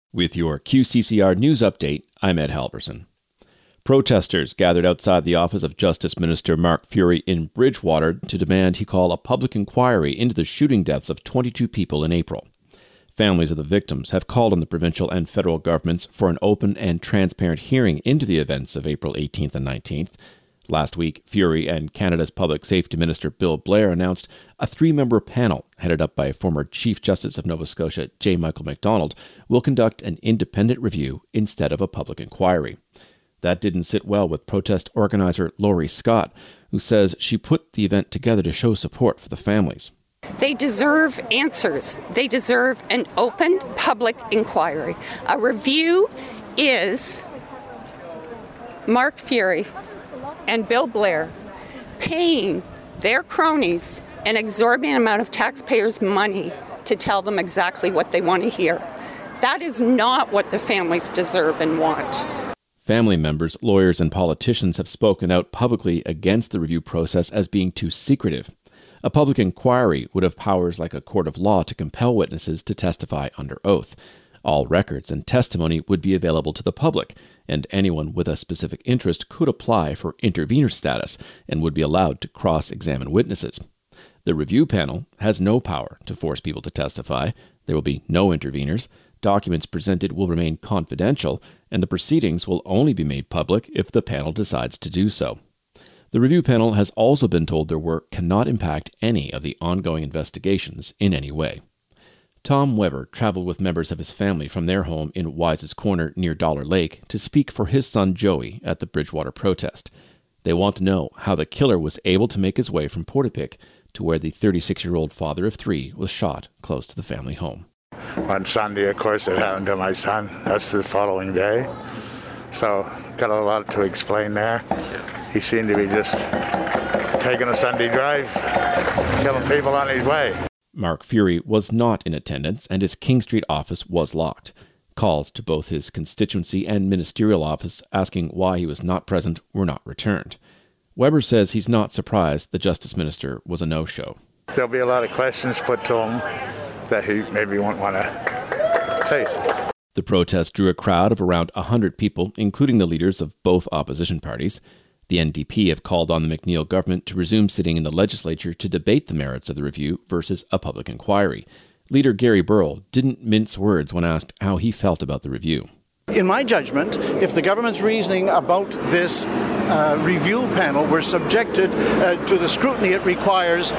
With your QCCR News Update, I'm Ed Halverson. Protesters gathered outside the office of Justice Minister Mark Furey in Bridgewater to demand he call a public inquiry into the shooting deaths of 22 people in April. Families of the victims have called on the provincial and federal governments for an open and transparent hearing into the events of April 18th and 19th. Last week, Furey and Canada's Public Safety Minister Bill Blair announced a three-member panel headed up by former Chief Justice of Nova Scotia J. Michael Macdonald will conduct an independent review instead of a public inquiry. That didn't sit well with protest organizer Laurie Scott, who says she put the event together to show support for the families. They deserve answers. They deserve an open public inquiry. A review is Mark Furey and Bill Blair paying their cronies an exorbitant amount of taxpayers' money to tell them exactly what they want to hear. That is not what the families deserve and want. Family members, lawyers, and politicians have spoken out publicly against the review process as being too secretive. A public inquiry would have powers like a court of law to compel witnesses to testify under oath. All records and testimony would be available to the public, and anyone with a specific interest could apply for intervener status and would be allowed to cross-examine witnesses. The review panel has no power to force people to testify. There will be no interveners. Documents presented will remain confidential, and the proceedings will only be made public if the panel decides to do so. The review panel has also been told their work cannot impact any of the ongoing investigations in any way. Tom Weber traveled with members of his family from their home in Wise's Corner near Dollar Lake to speak for his son Joey at the Bridgewater protest. They want to know how the killer was able to make his way from Portapique to where the 36-year-old father of three was shot close to the family home. On Sunday, of course, it happened to my son. That's the following day. So, got a lot to explain there. He seemed to be just taking a Sunday drive, killing people on his way. Mark Furey was not in attendance, and his King Street office was locked. Calls to both his constituency and ministerial office asking why he was not present were not returned. Weber says he's not surprised the Justice Minister was a no-show. There'll be a lot of questions put to him that he maybe won't want to face. The protest drew a crowd of around 100 people, including the leaders of both opposition parties. The NDP have called on the McNeil government to resume sitting in the legislature to debate the merits of the review versus a public inquiry. Leader Gary Burrell didn't mince words when asked how he felt about the review. In my judgment, if the government's reasoning about this review panel were subjected to the scrutiny it requires,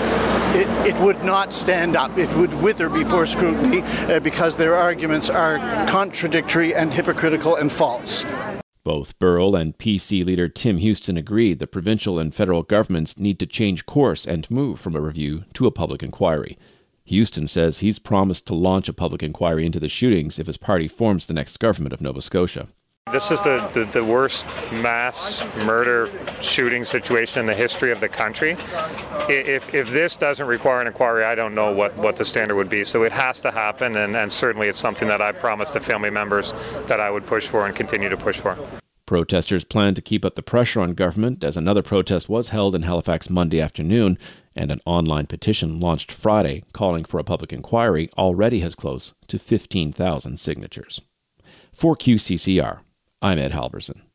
it would not stand up. It would wither before scrutiny because their arguments are contradictory and hypocritical and false. Both Burrell and PC leader Tim Houston agreed the provincial and federal governments need to change course and move from a review to a public inquiry. Houston says he's promised to launch a public inquiry into the shootings if his party forms the next government of Nova Scotia. This is the worst mass murder shooting situation in the history of the country. If this doesn't require an inquiry, I don't know what the standard would be. So it has to happen, and certainly it's something that I promised the family members that I would push for and continue to push for. Protesters plan to keep up the pressure on government as another protest was held in Halifax Monday afternoon, and an online petition launched Friday calling for a public inquiry already has close to 15,000 signatures. For QCCR, I'm Ed Halverson.